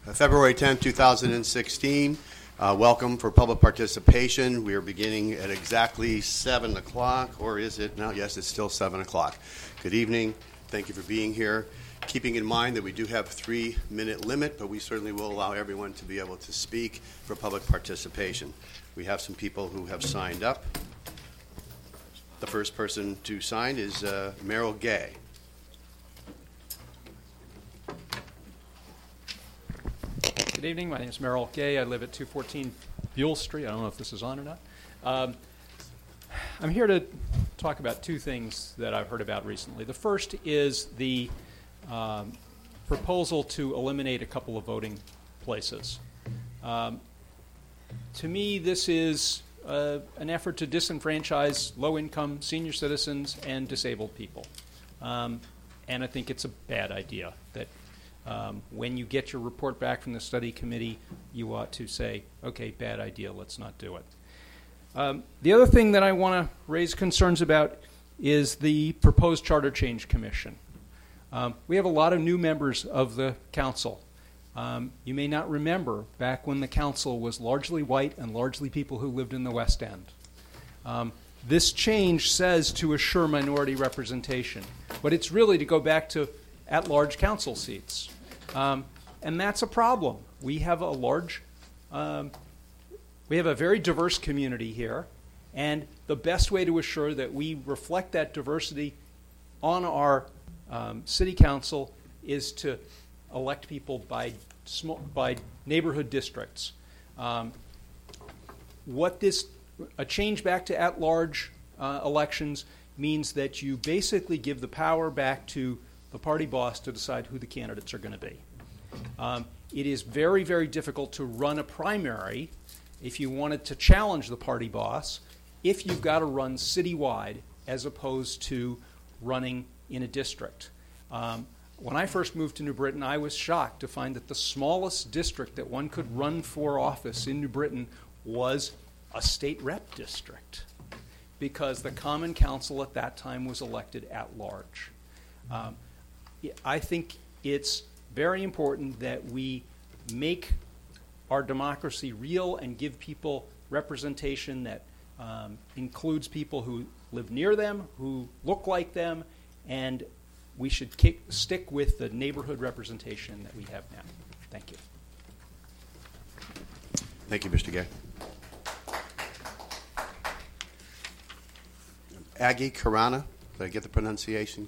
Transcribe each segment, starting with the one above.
February 10, 2016. Welcome for public participation. We are beginning at exactly 7 o'clock, or is it now? Yes, it's still 7 o'clock. Good evening. Thank you for being here. Keeping in mind that we do have a 3-minute limit, but we certainly will allow everyone to be able to speak for public participation. We have some people who have signed up. The first person to sign is Merrill Gay. Good evening. My name is Merrill Gay. I live at 214 Buell Street. I don't know if this is on or not. I'm here to talk about two things that I've heard about recently. The first is the proposal to eliminate a couple of voting places. To me, this is an effort to disenfranchise low-income senior citizens and disabled people. And I think it's a bad idea that when you get your report back from the study committee, you ought to say, okay, bad idea, let's not do it. The other thing that I want to raise concerns about is the proposed Charter Change Commission. We have a lot of new members of the council. You may not remember back when the council was largely white and largely people who lived in the West End. This change says to assure minority representation, but it's really to go back to at-large council seats. And that's a problem. We have a very diverse community here, and the best way to assure that we reflect that diversity on our city council is to elect people by neighborhood districts. A change back to at-large elections means that you basically give the power back to the party boss to decide who the candidates are going to be. It is very, very difficult to run a primary if you wanted to challenge the party boss if you've got to run citywide as opposed to running in a district. When I first moved to New Britain, I was shocked to find that the smallest district that one could run for office in New Britain was a state rep district because the Common Council at that time was elected at large. I think it's very important that we make our democracy real and give people representation that includes people who live near them, who look like them, and we should stick with the neighborhood representation that we have now. Thank you. Thank you, Mr. Gay. Aggie Karana. Did I get the pronunciation?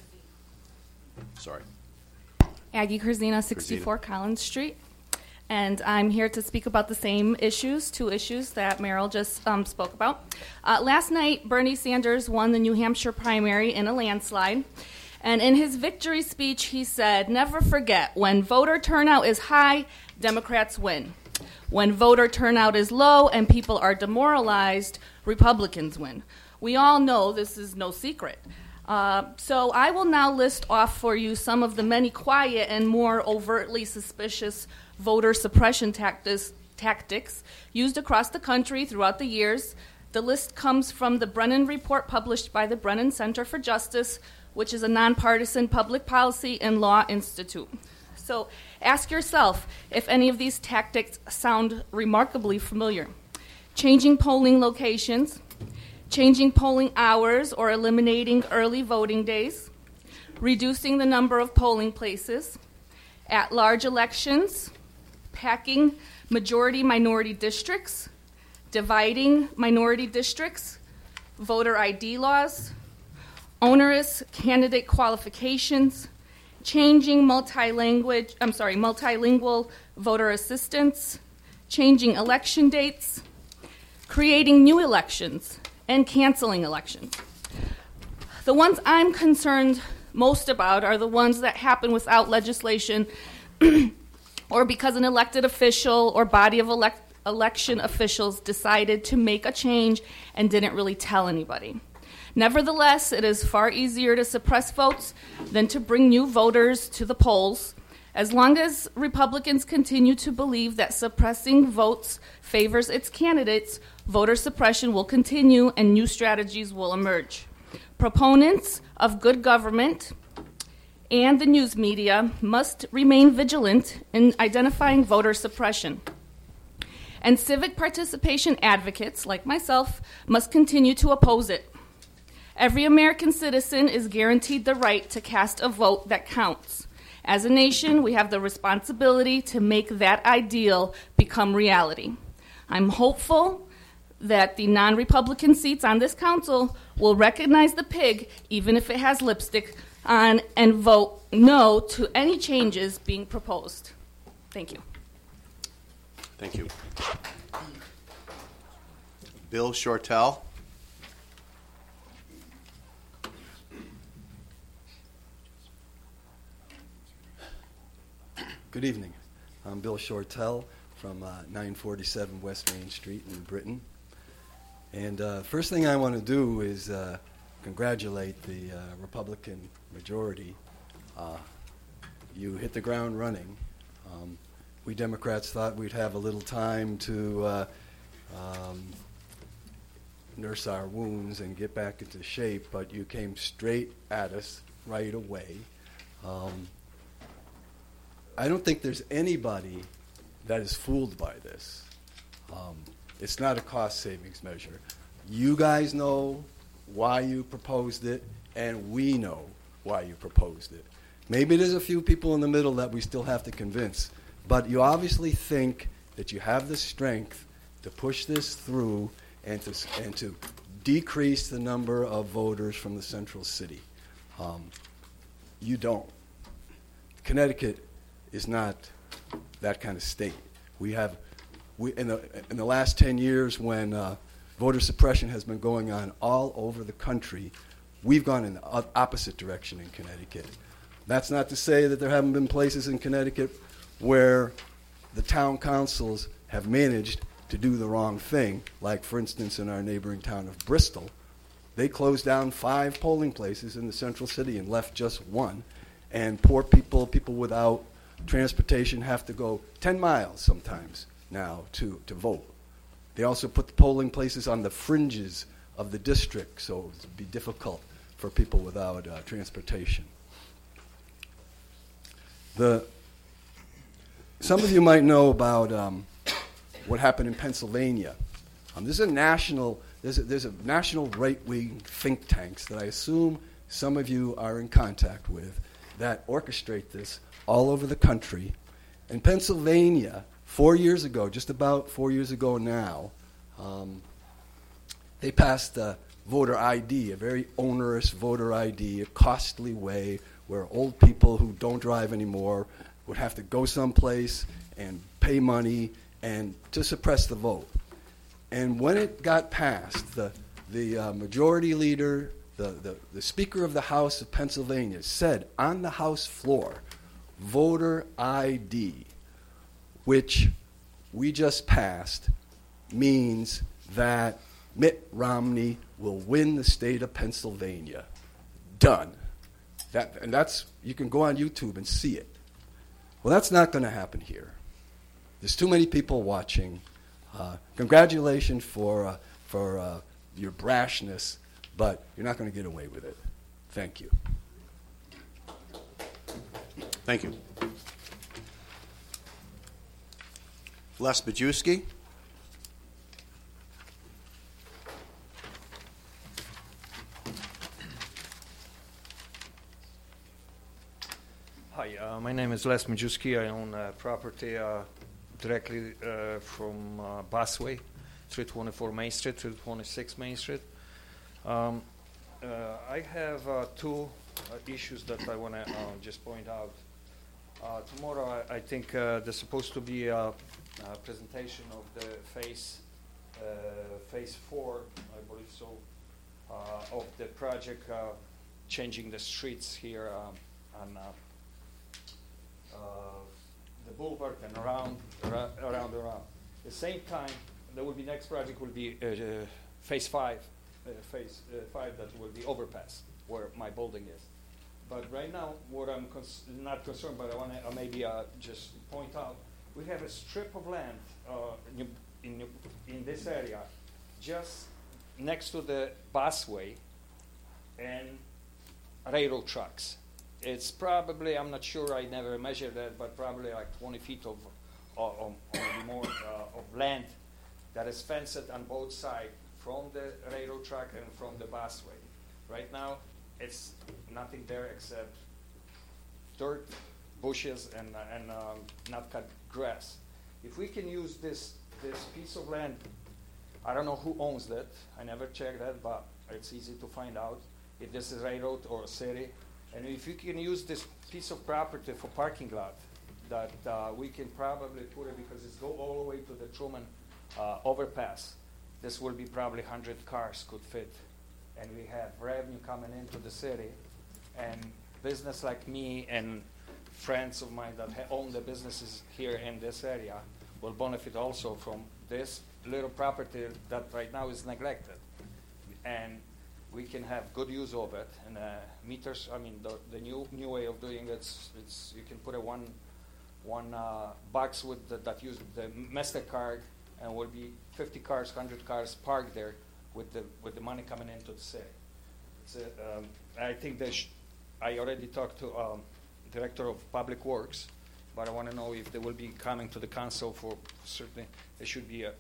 Sorry. Aggie Kurzina, 64 Collins Street. And I'm here to speak about the same issues, two issues that Merrill just spoke about. Last night, Bernie Sanders won the New Hampshire primary in a landslide. And in his victory speech, he said, "Never forget, when voter turnout is high, Democrats win. When voter turnout is low and people are demoralized, Republicans win." We all know this is no secret. So I will now list off for you some of the many quiet and more overtly suspicious voter suppression tactics used across the country throughout the years. The list comes from the Brennan Report published by the Brennan Center for Justice, which is a nonpartisan public policy and law institute. So ask yourself if any of these tactics sound remarkably familiar. Changing polling locations, changing polling hours or eliminating early voting days, reducing the number of polling places, at-large elections, packing majority-minority districts, dividing minority districts, voter ID laws, onerous candidate qualifications, changing multilingual voter assistance, changing election dates, creating new elections, and canceling elections. The ones I'm concerned most about are the ones that happen without legislation or because an elected official or body of election officials decided to make a change and didn't really tell anybody. Nevertheless, it is far easier to suppress votes than to bring new voters to the polls. As long as Republicans continue to believe that suppressing votes favors its candidates, voter suppression will continue and new strategies will emerge. Proponents of good government and the news media must remain vigilant in identifying voter suppression. And civic participation advocates, like myself, must continue to oppose it. Every American citizen is guaranteed the right to cast a vote that counts. As a nation, we have the responsibility to make that ideal become reality. I'm hopeful that the non-Republican seats on this council will recognize the pig, even if it has lipstick on, and vote no to any changes being proposed. Thank you. Thank you. Bill Shortell. Good evening. I'm Bill Shortell from 947 West Main Street in Britain. And first thing I want to do is congratulate the Republican majority. You hit the ground running. We Democrats thought we'd have a little time to nurse our wounds and get back into shape, but you came straight at us right away. I don't think there's anybody that is fooled by this. It's not a cost savings measure. You guys know why you proposed it, and we know why you proposed it. Maybe there's a few people in the middle that we still have to convince, but you obviously think that you have the strength to push this through and to decrease the number of voters from the central city. You don't. Connecticut is not that kind of state. In the last 10 years, when voter suppression has been going on all over the country, we've gone in the opposite direction in Connecticut. That's not to say that there haven't been places in Connecticut where the town councils have managed to do the wrong thing, like, for instance, in our neighboring town of Bristol. They closed down 5 polling places in the central city and left just 1. And poor people without transportation have to go 10 miles sometimes now to vote. They also put the polling places on the fringes of the district, so it would be difficult for people without transportation. Some of you might know about what happened in Pennsylvania. There's a national right-wing think tanks that I assume some of you are in contact with that orchestrate this all over the country. In Pennsylvania, 4 years ago, just about 4 years ago now, they passed voter ID, a very onerous voter ID, a costly way where old people who don't drive anymore would have to go someplace and pay money and to suppress the vote. And when it got passed, the majority leader, the Speaker of the House of Pennsylvania, said on the House floor, voter ID, which we just passed, means that Mitt Romney will win the state of Pennsylvania. Done. That's you can go on YouTube and see it. Well, that's not going to happen here. There's too many people watching. Congratulations for your brashness, but you're not going to get away with it. Thank you. Thank you. Les Majewski. Hi, my name is Les Majewski. I own property directly from Busway, 324 Main Street, 326 Main Street. I have 2 issues that I want to just point out. Tomorrow, I think there's supposed to be a presentation of the phase 4, I believe so, of the project changing the streets here on the boulevard and around. At the same time, there will be next project will be phase 5 that will be overpass where my building is. But right now, what I'm not concerned, but I want to maybe just point out, we have a strip of land in this area, just next to the busway and railroad tracks. it's probably, I'm not sure, I never measured that, but probably like 20 feet of or more of land that is fenced on both sides from the railroad track and from the busway. Right now, it's nothing there except dirt, bushes, and not cut grass. If we can use this piece of land, I don't know who owns that. I never checked that, but it's easy to find out if this is railroad or a city. And if you can use this piece of property for parking lot, that we can probably put it, because it's go all the way to the Truman overpass. This will be probably 100 cars could fit. And we have revenue coming into the city. And business like me and friends of mine that own the businesses here in this area will benefit also from this little property that right now is neglected. And we can have good use of it. And meters, I mean, the new way of doing it, it's you can put a one box with that use the MasterCard, and will be 50 cars, 100 cars parked there with the money coming into the city. I think I already talked to Director of Public Works, but I want to know if they will be coming to the council for certainly. There should be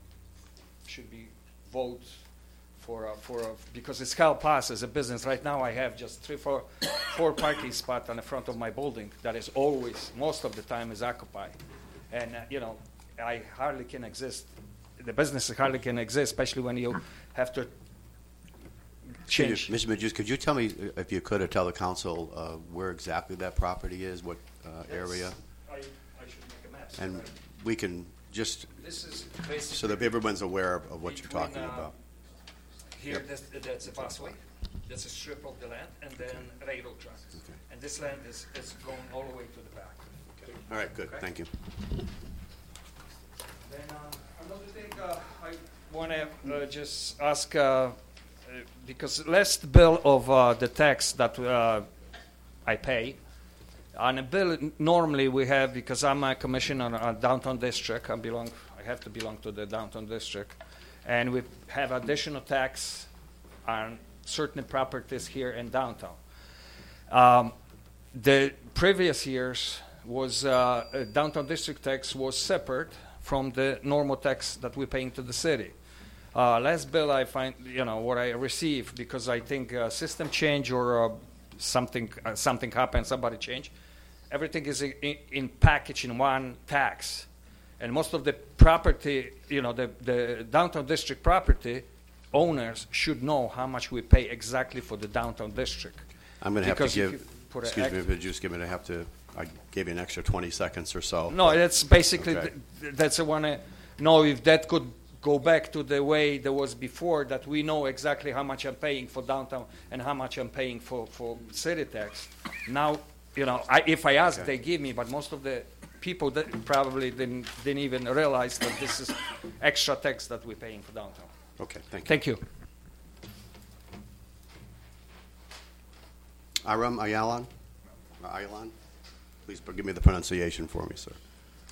vote for because it's Cal Pass as a business. Right now I have just four parking spots on the front of my building that is always, most of the time, is occupied. And, I hardly can exist. The business hardly can exist, especially when you have to change. Mr. Majewski, could you tell me, if you could, or tell the council where exactly that property is, what area? I should make a map. And right? we can just, This is basically so that everyone's aware of what you're between, talking about. Here, that's a busway. That's a strip of the land, and then railroad tracks. Okay. And this land is going all the way to the back. Okay. All right, good. Okay. Thank you. Then another thing I want to just ask, because last bill of the tax that I pay, on a bill normally we have, because I'm a commissioner on downtown district, I have to belong to the downtown district, and we have additional tax on certain properties here in downtown. The previous years was downtown district tax was separate from the normal tax that we pay into the city. Last bill I find, what I receive, because I think system change or something happened, somebody changed, everything is in package in one tax. And most of the property, the downtown district property owners should know how much we pay exactly for the downtown district. I'm going to have to give, excuse me, Majewski, I'm going to have to, I gave you an extra 20 seconds or so. No, that's basically, Okay. that's I want to know if that could go back to the way there was before, that we know exactly how much I'm paying for downtown and how much I'm paying for city tax. Now, if I ask, Okay. they give me, but most of the people that probably didn't even realize that this is extra tax that we're paying for downtown. Okay, thank you. Thank you. Aram Ayalan? Please give me the pronunciation for me, sir.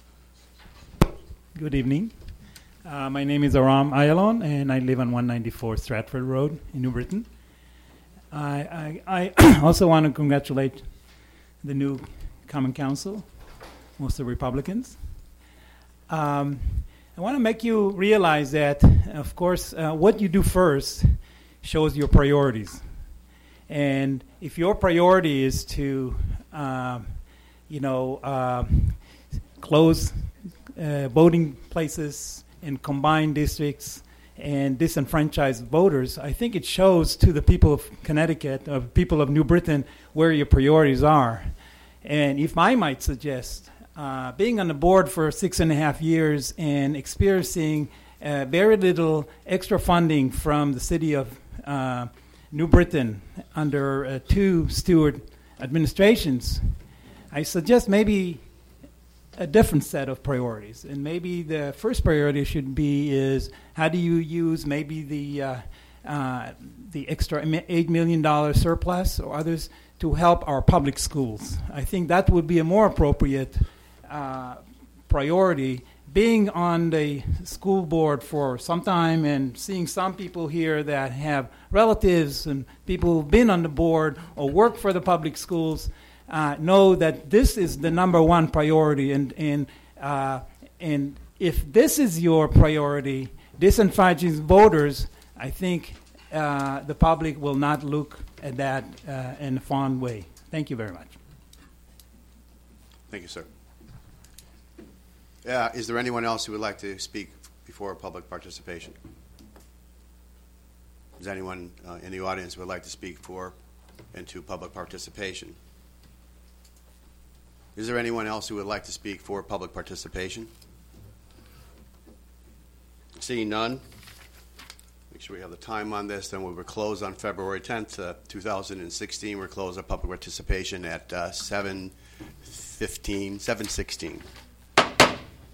Good evening. My name is Aram Ayalon, and I live on 194 Stratford Road in New Britain. I also want to congratulate the new Common Council, mostly Republicans. I want to make you realize that, of course, what you do first shows your priorities. And if your priority is to, close voting places in combined districts and disenfranchise voters, I think it shows to the people of Connecticut, of people of New Britain, where your priorities are. And if I might suggest, being on the board for 6.5 years and experiencing very little extra funding from the city of New Britain under two Stewart administrations, I suggest maybe a different set of priorities. And maybe the first priority should be is how do you use maybe the extra $8 million surplus or others to help our public schools. I think that would be a more appropriate priority being on the school board for some time and seeing some people here that have relatives and people who've been on the board or work for the public schools know that this is the number one priority. And if this is your priority, disenfranchised voters, I think the public will not look at that in a fond way. Thank you very much. Thank you, sir. Is there anyone else who would like to speak before public participation? Is anyone in the audience who would like to speak for into public participation? Is there anyone else who would like to speak for public participation? Seeing none, make sure we have the time on this. Then we will close on February 10th, 2016. We'll close our public participation at 7:16.